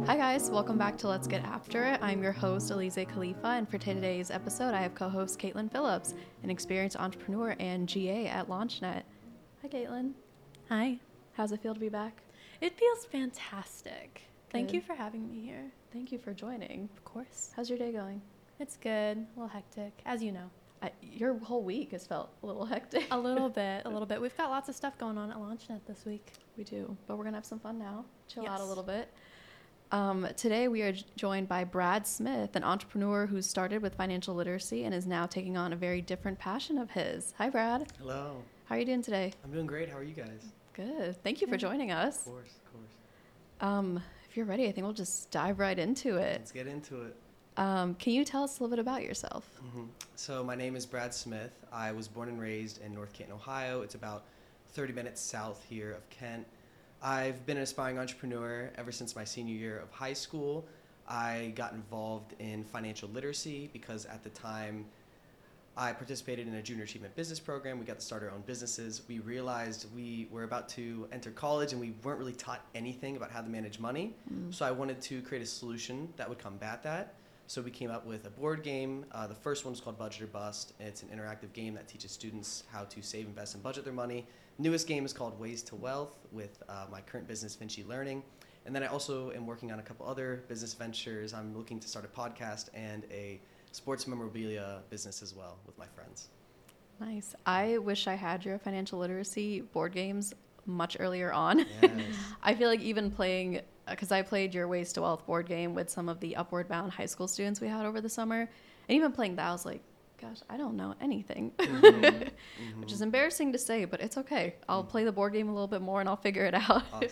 Hi guys, welcome back to Let's Get After It. I'm your host, Elise Khalifa, and for today's episode, I have co-host Caitlin Phillips, an experienced entrepreneur and GA at LaunchNet. Hi Caitlin. Hi. How's it feel to be back? It feels fantastic. Thank Good. you for having me here. Thank you for joining. Of course. How's your day going? It's good. A little hectic, as you know. Your whole week has felt a little hectic. A little bit. We've got lots of stuff going on at LaunchNet this week. We do, but we're going to have some fun now. Chill Yes. out a little bit. Today we are joined by Brad Smith, an entrepreneur who started with financial literacy and is now taking on a very different passion of his. Hi, Brad. Hello. How are you doing today? I'm doing great. How are you guys? Good. Thank you for joining us. Of course. If you're ready, I think we'll just dive right into it. Let's get into it. Can you tell us a little bit about yourself? So my name is Brad Smith. I was born and raised in North Canton, Ohio. It's about 30 minutes south here of Kent. I've been an aspiring entrepreneur ever since my senior year of high school. I got involved in financial literacy because at the time I participated in a junior achievement business program. We got to start our own businesses. We realized we were about to enter college and we weren't really taught anything about how to manage money. So I wanted to create a solution that would combat that. So we came up with a board game. The first one is called Budget or Bust. It's an interactive game that teaches students how to save, invest, and budget their money. Newest game is called Ways to Wealth with my current business, Vinci Learning. And then I also am working on a couple other business ventures. I'm looking to start a podcast and a sports memorabilia business as well with my friends. Nice. I wish I had your financial literacy board games much earlier on. Yes. I feel like even playing, because I played your Ways to Wealth board game with some of the Upward Bound high school students we had over the summer. And even playing that, I was like, gosh, I don't know anything, which is embarrassing to say, but it's okay. I'll play the board game a little bit more and I'll figure it out. Awesome.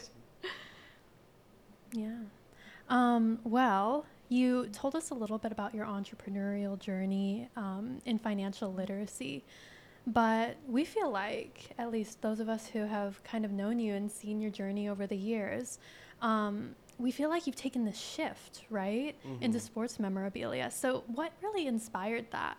Yeah. Well, you told us a little bit about your entrepreneurial journey in financial literacy, but we feel like, at least those of us who have kind of known you and seen your journey over the years, we feel like you've taken this shift, right, into sports memorabilia. So what really inspired that?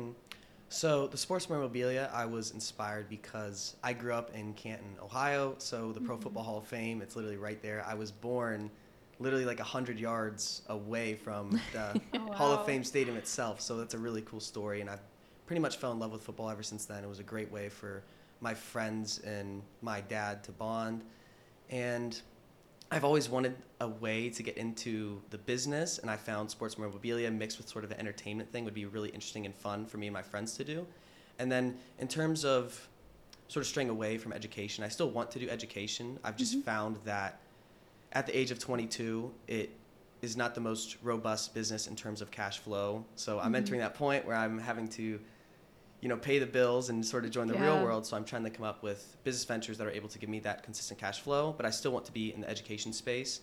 So the sports memorabilia, I was inspired because I grew up in Canton, Ohio. So the Pro Football Hall of Fame, it's literally right there. I was born literally like 100 yards away from the Hall of Fame stadium itself. So that's a really cool story. And I've pretty much fell in love with football ever since then. It was a great way for my friends and my dad to bond. And I've always wanted a way to get into the business, and I found sports memorabilia mixed with sort of an entertainment thing would be really interesting and fun for me and my friends to do. And then in terms of sort of straying away from education, I still want to do education. I've just found that at the age of 22, it is not the most robust business in terms of cash flow. So I'm entering that point where I'm having to pay the bills and sort of join the real world. So I'm trying to come up with business ventures that are able to give me that consistent cash flow, but I still want to be in the education space.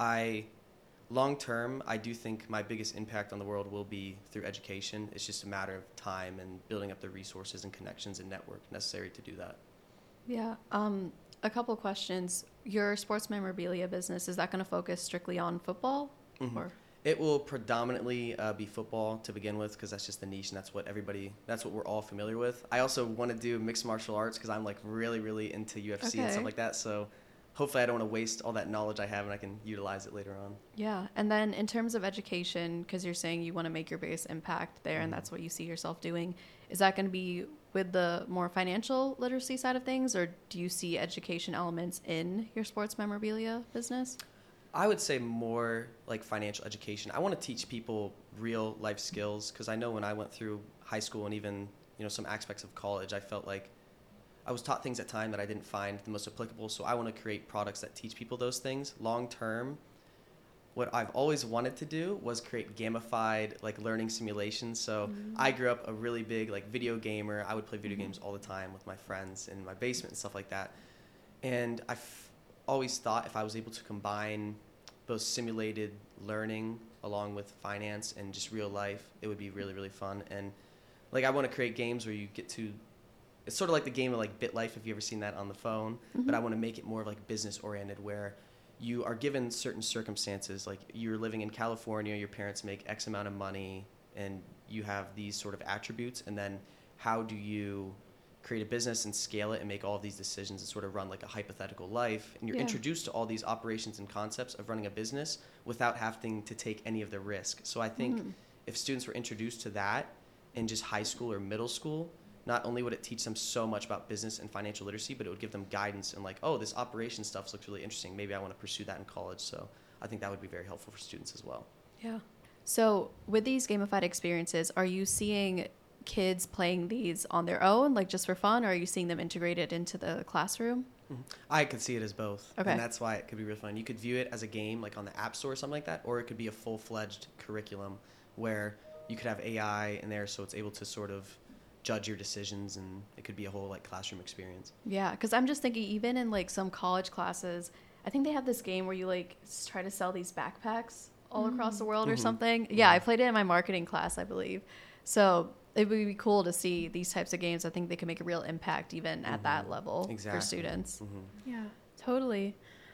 Long term, I do think my biggest impact on the world will be through education. It's just a matter of time and building up the resources and connections and network necessary to do that. Yeah. A couple questions. Your sports memorabilia business, is that going to focus strictly on football? Or? It will predominantly be football to begin with because that's just the niche and that's what we're all familiar with. I also want to do mixed martial arts because I'm like really, really into UFC and stuff like that. So hopefully I don't want to waste all that knowledge I have and I can utilize it later on. Yeah. And then in terms of education, because you're saying you want to make your biggest impact there and that's what you see yourself doing, is that going to be with the more financial literacy side of things, or do you see education elements in your sports memorabilia business? I would say more like financial education. I want to teach people real life skills because I know when I went through high school and even some aspects of college, I felt like I was taught things at time that I didn't find the most applicable. So I want to create products that teach people those things long term. What I've always wanted to do was create gamified like learning simulations. So I grew up a really big like video gamer. I would play video games all the time with my friends in my basement and stuff like that. And I've always thought if I was able to combine both simulated learning along with finance and just real life, it would be really, really fun. And like I want to create games where you get to, it's sort of like the game of like BitLife, if you ever seen that on the phone, but I want to make it more of like business oriented where you are given certain circumstances, like you're living in California, your parents make X amount of money and you have these sort of attributes, and then how do you create a business and scale it and make all of these decisions and sort of run like a hypothetical life. And you're Yeah. introduced to all these operations and concepts of running a business without having to take any of the risk. So I think if students were introduced to that in just high school or middle school, not only would it teach them so much about business and financial literacy, but it would give them guidance and like, oh, this operation stuff looks really interesting. Maybe I want to pursue that in college. So I think that would be very helpful for students as well. Yeah. So with these gamified experiences, are you seeing kids playing these on their own, like just for fun, or are you seeing them integrated into the classroom? I could see it as both. Okay. And that's why it could be really fun. You could view it as a game like on the App Store or something like that, or it could be a full-fledged curriculum where you could have AI in there so it's able to sort of judge your decisions, and it could be a whole like classroom experience. Yeah, because I'm just thinking even in like some college classes, I think they have this game where you like try to sell these backpacks all across the world or something. Yeah, I played it in my marketing class, I believe. So it would be cool to see these types of games. I think they can make a real impact even at that level for students. Yeah, totally.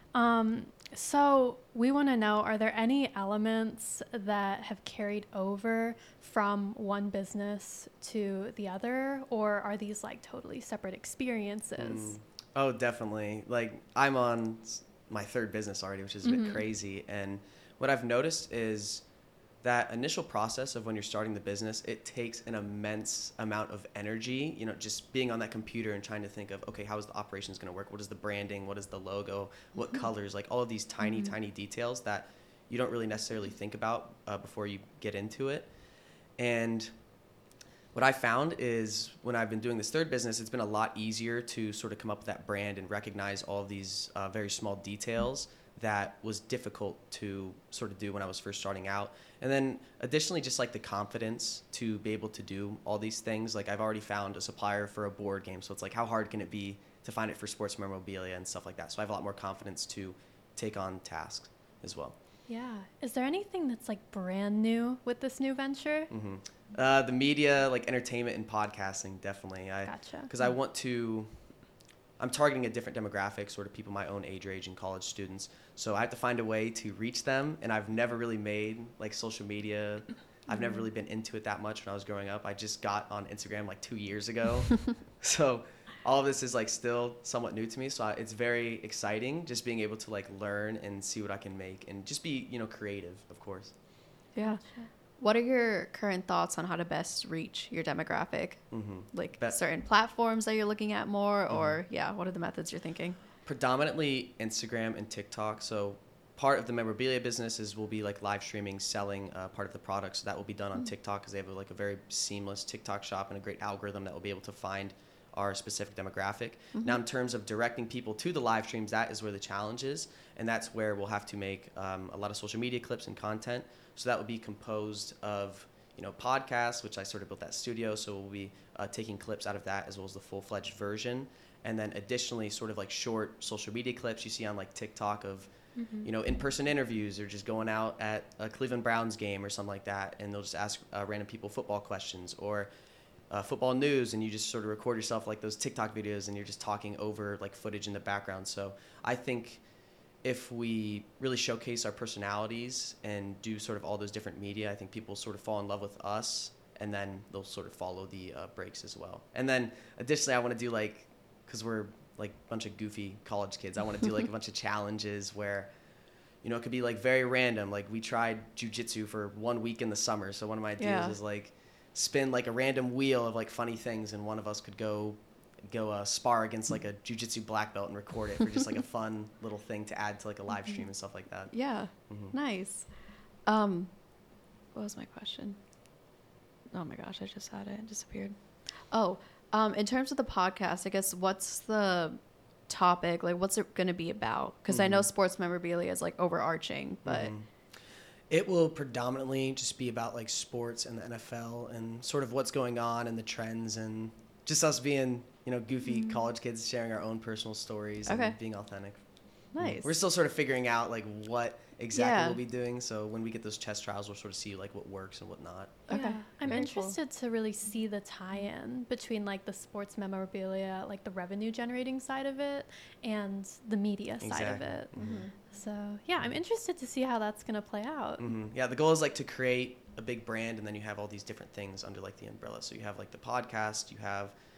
So we want to know, are there any elements that have carried over from one business to the other, or are these like totally separate experiences? Oh, definitely. Like I'm on my third business already, which is a bit crazy. And what I've noticed is that initial process of when you're starting the business, it takes an immense amount of energy, you know, just being on that computer and trying to think of, okay, how is the operations going to work? What is the branding? What is the logo? What colors? Like all of these tiny, tiny details that you don't really necessarily think about before you get into it. And what I found is when I've been doing this third business, it's been a lot easier to sort of come up with that brand and recognize all of these very small details that was difficult to sort of do when I was first starting out. And then additionally, just like the confidence to be able to do all these things. Like I've already found a supplier for a board game. So it's like, how hard can it be to find it for sports memorabilia and stuff like that? So I have a lot more confidence to take on tasks as well. Yeah. Is there anything that's like brand new with this new venture? The media, like entertainment and podcasting, definitely. Gotcha. Because I'm targeting a different demographic, sort of people my own age range and college students. So I have to find a way to reach them. And I've never really made like social media. I've never really been into it that much when I was growing up. I just got on Instagram like 2 years ago. So all of this is like still somewhat new to me. So it's very exciting just being able to like learn and see what I can make and just be, you know, creative, of course. Yeah. What are your current thoughts on how to best reach your demographic? Like certain platforms that you're looking at more, or what are the methods you're thinking? Predominantly Instagram and TikTok. So part of the memorabilia business will be like live streaming, selling part of the product. So that will be done on TikTok because they have like a very seamless TikTok shop and a great algorithm that will be able to find our specific demographic. Now, in terms of directing people to the live streams, that is where the challenge is. And that's where we'll have to make a lot of social media clips and content. So that will be composed of, you know, podcasts, which I sort of built that studio. So we'll be taking clips out of that as well as the full-fledged version. And then additionally, sort of like short social media clips you see on like TikTok of, you know, in-person interviews or just going out at a Cleveland Browns game or something like that. And they'll just ask random people football questions or football news, and you just sort of record yourself like those TikTok videos and you're just talking over like footage in the background. So I think if we really showcase our personalities and do sort of all those different media, I think people sort of fall in love with us, and then they'll sort of follow the breaks as well. And then additionally, I want to do like, because we're like a bunch of goofy college kids, I want to do like a bunch of challenges where, you know, it could be like very random. Like we tried jujitsu for 1 week in the summer. So one of my ideas is like spin like a random wheel of like funny things, and one of us could go spar against like a jiu-jitsu black belt and record it for just like a fun little thing to add to like a live stream and stuff like that. Yeah. Nice. What was my question? Oh my gosh, I just had it. It disappeared. Oh, in terms of the podcast, I guess what's the topic? Like what's it going to be about? Because I know sports memorabilia is like overarching, but it will predominantly just be about like sports and the NFL and sort of what's going on and the trends, and just us being, you know, goofy college kids sharing our own personal stories and being authentic. Nice. We're still sort of figuring out like what exactly we'll be doing. So when we get those chess trials, we'll sort of see like what works and what not. Okay. Yeah. I'm Very interested to really see the tie-in between like the sports memorabilia, like the revenue generating side of it, and the media side of it. So yeah, I'm interested to see how that's going to play out. Yeah, the goal is like to create a big brand, and then you have all these different things under like the umbrella. So you have like the podcast, you have,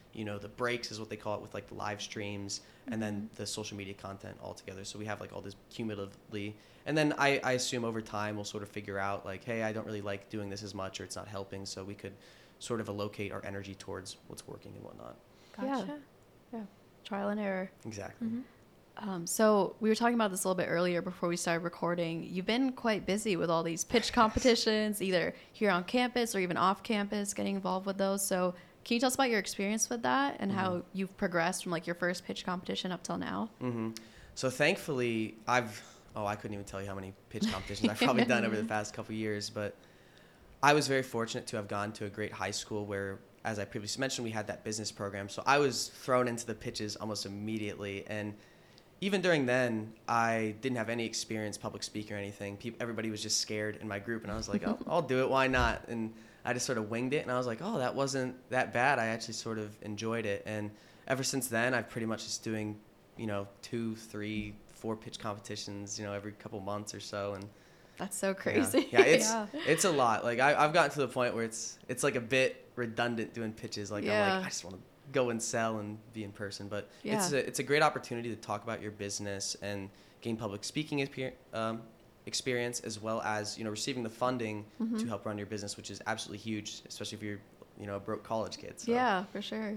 the breaks is what they call it, with like the live streams, and then the social media content all together. So we have like all this cumulatively. And then I assume over time we'll sort of figure out like, hey, I don't really like doing this as much, or it's not helping. So we could sort of allocate our energy towards what's working and whatnot. Gotcha. Yeah. Trial and error. Exactly. So we were talking about this a little bit earlier before we started recording. You've been quite busy with all these pitch competitions, either here on campus or even off campus, getting involved with those. So can you tell us about your experience with that and how you've progressed from like your first pitch competition up till now? So thankfully, I couldn't even tell you how many pitch competitions I've probably done over the past couple of years, but I was very fortunate to have gone to a great high school where, as I previously mentioned, we had that business program. So I was thrown into the pitches almost immediately. And even during then, I didn't have any experience public speaking or anything. Everybody was just scared in my group. And I was like, oh, I'll do it. Why not? And I just sort of winged it. And I was like, oh, that wasn't that bad. I actually sort of enjoyed it. And ever since then, I've pretty much just doing, 2, 3, 4 pitch competitions, every couple months or so. And that's so crazy. Yeah, it's a lot. Like I've gotten to the point where it's like a bit redundant doing pitches. Like I'm like, I just want to go and sell and be in person. But it's a great opportunity to talk about your business and gain public speaking experience, as well as receiving the funding to help run your business, which is absolutely huge, especially if you're a broke college kid. So. Yeah, for sure.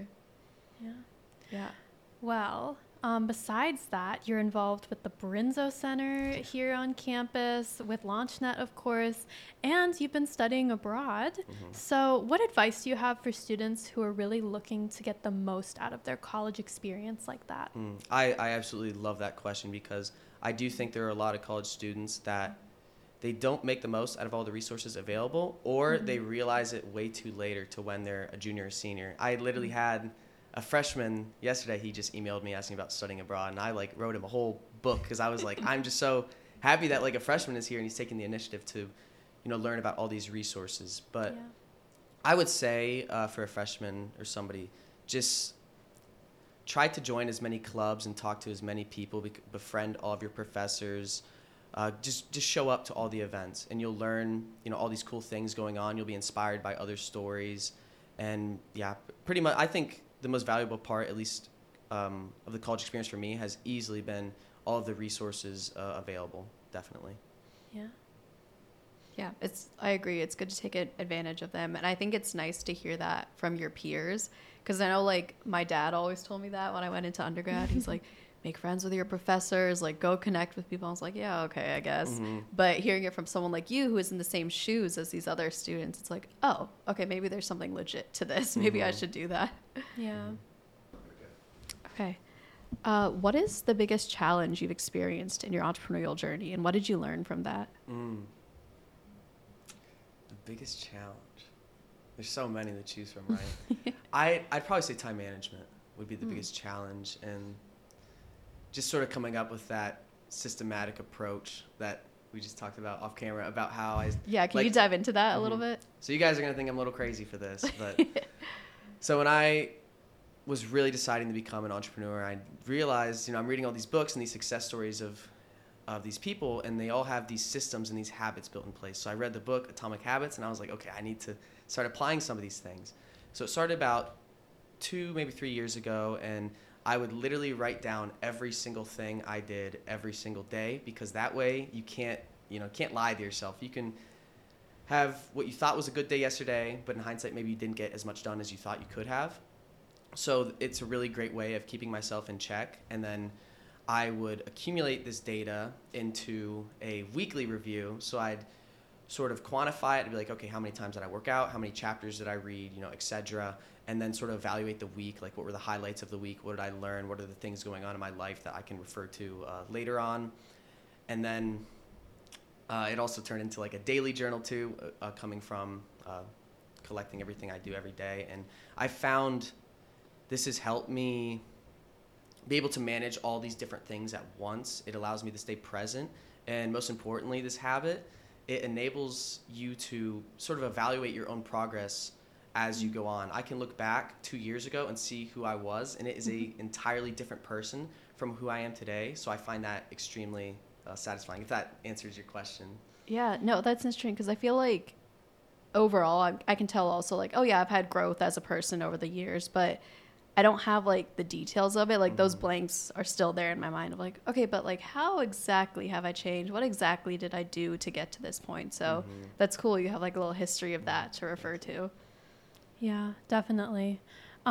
Yeah. Well, besides that, you're involved with the Brinzo Center here on campus, with LaunchNet, of course, and you've been studying abroad. So what advice do you have for students who are really looking to get the most out of their college experience like that? I absolutely love that question, because I do think there are a lot of college students that they don't make the most out of all the resources available, or they realize it way too later to when they're a junior or senior. I literally had a freshman yesterday. He just emailed me asking about studying abroad, and I wrote him a whole book, because I was like, I'm just so happy that a freshman is here and he's taking the initiative to learn about all these resources. But I would say for a freshman or somebody, just try to join as many clubs and talk to as many people, befriend all of your professors. Just show up to all the events, and you'll learn all these cool things going on. You'll be inspired by other stories, and pretty much I think the most valuable part, at least of the college experience for me, has easily been all of the resources available. Definitely. Yeah, I agree. It's good to take advantage of them. And I think it's nice to hear that from your peers, because I know my dad always told me that when I went into undergrad. He's like, make friends with your professors, go connect with people. I was like, yeah, okay, I guess. But hearing it from someone like you, who is in the same shoes as these other students, it's like, oh, okay, maybe there's something legit to this. Maybe I should do that. Yeah. Okay. What is the biggest challenge you've experienced in your entrepreneurial journey, and what did you learn from that? The biggest challenge? There's so many to choose from, right? I'd probably say time management would be the biggest challenge, and just sort of coming up with that systematic approach that we just talked about off camera, about how I... Yeah, can you dive into that a little bit? So you guys are going to think I'm a little crazy for this, but... So when I was really deciding to become an entrepreneur, I realized, I'm reading all these books and these success stories of these people, and they all have these systems and these habits built in place. So I read the book Atomic Habits, and I was like, okay, I need to start applying some of these things. So it started about 2, maybe 3 years ago, and I would literally write down every single thing I did every single day, because that way you can't lie to yourself. You can have what you thought was a good day yesterday, but in hindsight, maybe you didn't get as much done as you thought you could have. So it's a really great way of keeping myself in check. And then I would accumulate this data into a weekly review. So I'd sort of quantify it and be like, okay, how many times did I work out? How many chapters did I read? Et cetera. And then sort of evaluate the week, what were the highlights of the week? What did I learn? What are the things going on in my life that I can refer to later on? And then it also turned into a daily journal too, coming from collecting everything I do every day. And I found this has helped me be able to manage all these different things at once. It allows me to stay present. And most importantly, this habit, it enables you to sort of evaluate your own progress as you go on. I can look back 2 years ago and see who I was, and it is an entirely different person from who I am today. So I find that extremely satisfying, if that answers your question. Yeah, no, that's interesting, because I feel like overall I can tell also oh yeah, I've had growth as a person over the years, but I don't have like the details of it. Like those blanks are still there in my mind of like, okay, but like how exactly have I changed? What exactly did I do to get to this point? So that's cool. You have like a little history of that to refer to. Yeah, definitely.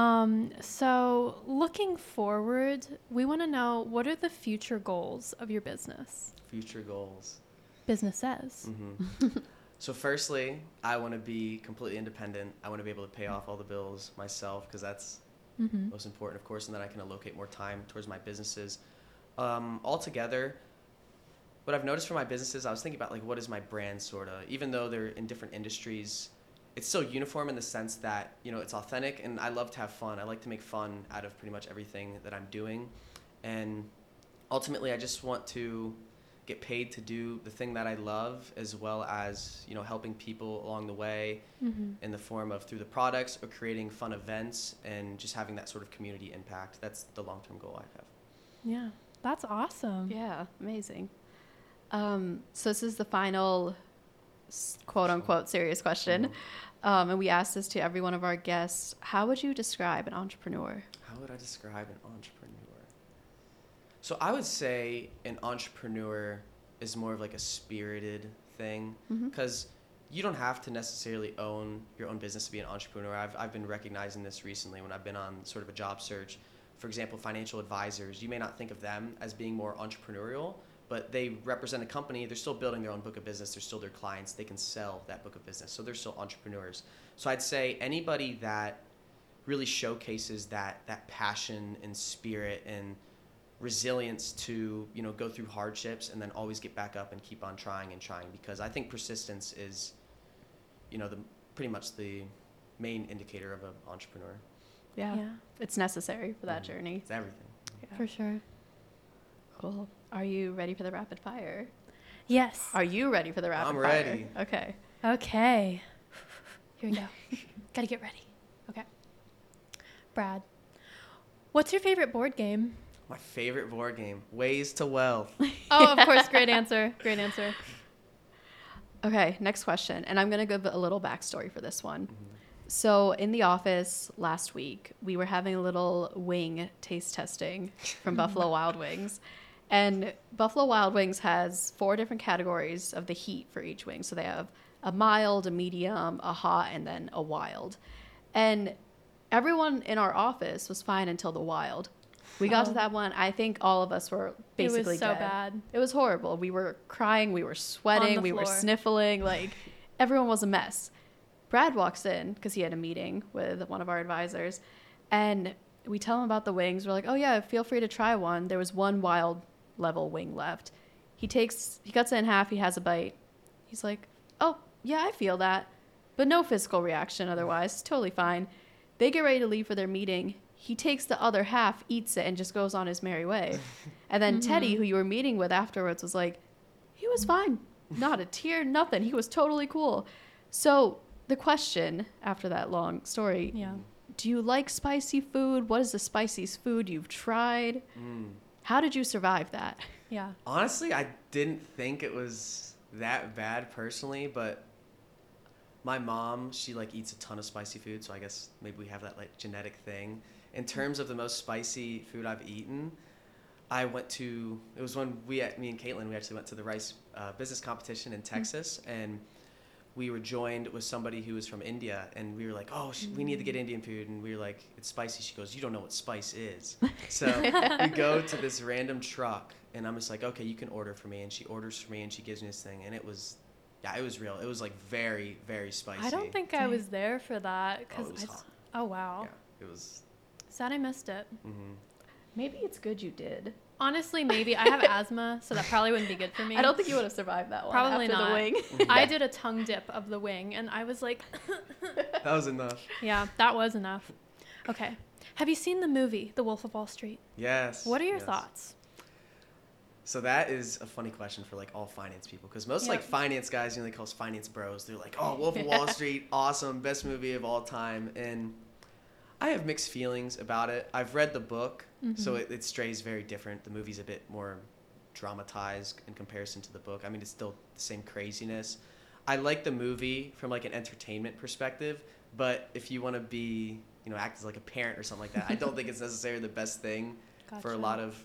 So looking forward, we want to know, what are the future goals of your business? Future goals. Businesses. So firstly, I want to be completely independent. I want to be able to pay off all the bills myself, because that's most important, of course, and then I can allocate more time towards my businesses. Altogether, what I've noticed for my businesses, I was thinking about like, what is my brand sort of, even though they're in different industries, it's still uniform in the sense that, you know, it's authentic, and I love to have fun. I like to make fun out of pretty much everything that I'm doing. And ultimately, I just want to get paid to do the thing that I love, as well as, you know, helping people along the way in the form of through the products or creating fun events and just having that sort of community impact. That's the long-term goal I have. Yeah, that's awesome. Yeah, amazing. So this is the final quote unquote serious question. And we asked this to every one of our guests. How would you describe an entrepreneur? How would I describe an entrepreneur? So I would say an entrepreneur is more of like a spirited thing, because you don't have to necessarily own your own business to be an entrepreneur. I've been recognizing this recently when I've been on sort of a job search. For example, financial advisors, you may not think of them as being more entrepreneurial, but they represent a company. They're still building their own book of business. They're still their clients. They can sell that book of business. So they're still entrepreneurs. So I'd say anybody that really showcases that passion and spirit and resilience to, you know, go through hardships and then always get back up and keep on trying and trying, because I think persistence is, you know, pretty much the main indicator of an entrepreneur. Yeah. It's necessary for that journey. It's everything. Yeah. For sure. Cool. Are you ready for the rapid fire? Yes. Are you ready for the rapid I'm fire? ready. Okay. Okay. Here we go. Gotta get ready. Okay. Brad, what's your favorite board game? My favorite board game, Ways to Wealth. Oh, of course. Great answer. Great answer. Okay, next question. And I'm going to give a little backstory for this one. So in the office last week, we were having a little wing taste testing from Buffalo Wild Wings. And Buffalo Wild Wings has 4 different categories of the heat for each wing. So they have a mild, a medium, a hot, and then a wild. And everyone in our office was fine until the wild. We got to that one. I think all of us were basically It was so dead. bad. It was horrible. We were crying. We were sweating. We were sniffling. Like, everyone was a mess. Brad walks in because he had a meeting with one of our advisors. And we tell him about the wings. We're like, oh, yeah, feel free to try one. There was one wild level wing left. He cuts it in half. He has a bite. He's like, oh, yeah, I feel that. But no physical reaction otherwise. Totally fine. They get ready to leave for their meeting. He takes the other half, eats it, and just goes on his merry way. And then Teddy, who you were meeting with afterwards, was like, he was fine. Not a tear, nothing. He was totally cool. So the question after that long story, do you like spicy food? What is the spiciest food you've tried? How did you survive that? Yeah. Honestly, I didn't think it was that bad personally, but my mom, she like eats a ton of spicy food, so I guess maybe we have that like genetic thing. In terms of the most spicy food I've eaten, it was when me and Caitlin, we actually went to the Rice business competition in Texas, and we were joined with somebody who was from India, and we were like, oh, we need to get Indian food, and we were like, it's spicy. She goes, you don't know what spice is. So we go to this random truck, and I'm just like, okay, you can order for me, and she orders for me, and she gives me this thing, and it was real. It was like very, very spicy. I don't think I was there for that. Oh, it was hot. Oh, wow. Yeah, it was. Sad I missed it. Maybe it's good you did. Honestly, maybe. I have asthma, so that probably wouldn't be good for me. I don't think you would have survived that one. Probably after not. The wing. I did a tongue dip of the wing, and I was like... That was enough. Yeah, that was enough. Okay. Have you seen the movie, The Wolf of Wall Street? Yes. What are your thoughts? So that is a funny question for like all finance people, because most like finance guys, you know, they call us finance bros. They're like, oh, Wolf of Wall Street, awesome, best movie of all time. And I have mixed feelings about it. I've read the book, so it strays very different. The movie's a bit more dramatized in comparison to the book. I mean, it's still the same craziness. I like the movie from like an entertainment perspective, but if you want to be act as like a parent or something like that. I don't think it's necessarily the best thing for a lot of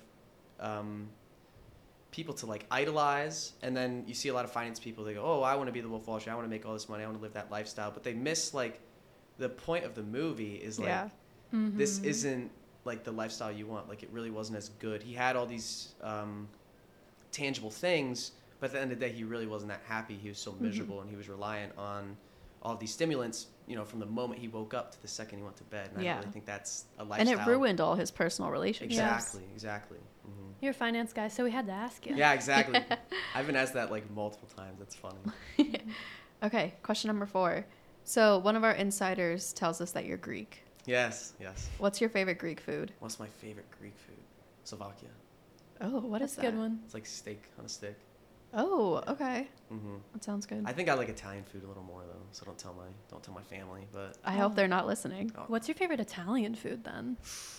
people to like idolize. And then you see a lot of finance people, they go, oh, I want to be the Wolf of Wall Street, I want to make all this money, I want to live that lifestyle, but they miss like the point of the movie is like this isn't like the lifestyle you want. Like it really wasn't as good. He had all these tangible things, but at the end of the day he really wasn't that happy. He was so miserable, and he was reliant on all these stimulants, from the moment he woke up to the second he went to bed. And I don't really think that's a lifestyle. And it ruined all his personal relationships. Exactly. Mm-hmm. You're a finance guy, so we had to ask you. Yeah, exactly. I've been asked that like multiple times. That's funny. Okay, question number 4. So one of our insiders tells us that you're Greek. Yes. What's your favorite Greek food? What's my favorite Greek food? Slovakia. Oh, what is that? That's a good one. It's like steak on a stick. Oh, okay. Mm-hmm. That sounds good. I think I like Italian food a little more though, so don't tell my family. But I hope they're not listening. What's your favorite Italian food then?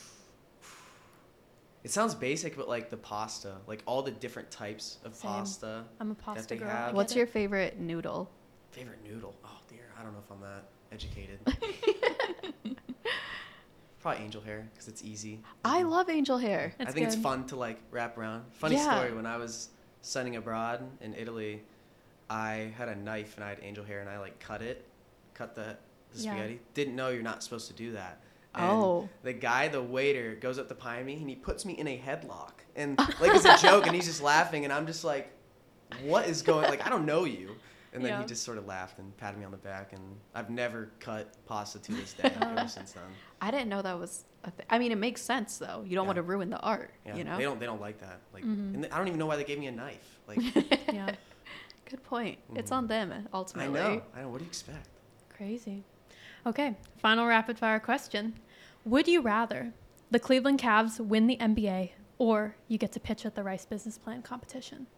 It sounds basic, but like the pasta, like all the different types of pasta. I'm a pasta they girl. have. What's your favorite noodle? Favorite noodle? Oh dear, I don't know if I'm that educated. Probably angel hair because it's easy. I love angel hair. It's I think good. it's fun to like wrap around. Funny story, when I was studying abroad in Italy, I had a knife and I had angel hair and I like cut the spaghetti. Didn't know you're not supposed to do that. And the waiter goes up to pie me and he puts me in a headlock and like it's a joke, and he's just laughing and I'm just like, what is going, like I don't know you. And then he just sort of laughed and patted me on the back, and I've never cut pasta to this day ever since then. I didn't know that was a thing. I mean, it makes sense though. You don't want to ruin the art, Yeah, you know? they don't like that. Like, and I don't even know why they gave me a knife. Like, Yeah. Good point. It's on them ultimately. I know. What do you expect? Crazy. Okay, final rapid fire question. Would you rather the Cleveland Cavs win the NBA, or you get to pitch at the Rice Business Plan competition?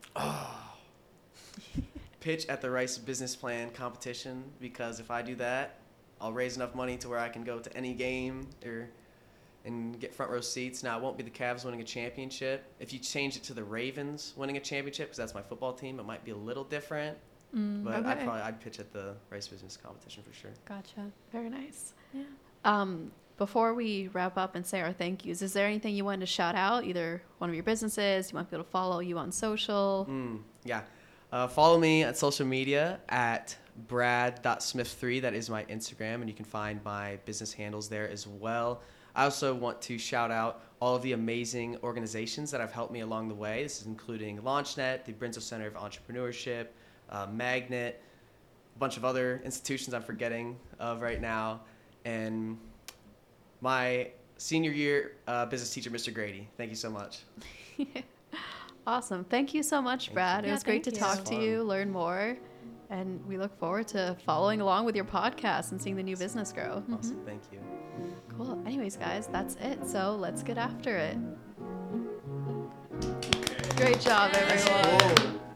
Pitch at the Rice Business Plan competition, because if I do that, I'll raise enough money to where I can go to any game and get front row seats. Now, it won't be the Cavs winning a championship. If you change it to the Ravens winning a championship, because that's my football team, it might be a little different. But I'd pitch at the Rice Business competition for sure. Gotcha. Very nice. Yeah. Before we wrap up and say our thank yous, is there anything you wanted to shout out? Either one of your businesses, you want people to follow you on social? Yeah. Follow me at social media at brad.smith3. That is my Instagram, and you can find my business handles there as well. I also want to shout out all of the amazing organizations that have helped me along the way. This is including LaunchNet, the Brinzo Center of Entrepreneurship, Magnet, a bunch of other institutions I'm forgetting of right now, and my senior year business teacher, Mr. Grady. Thank you so much. Awesome. Thank you so much, Brad. It was great to talk to you, learn more, and we look forward to following along with your podcast and seeing the new business grow. Awesome. Thank you. Cool. Anyways, guys, that's it. So let's get after it. Great job, everyone.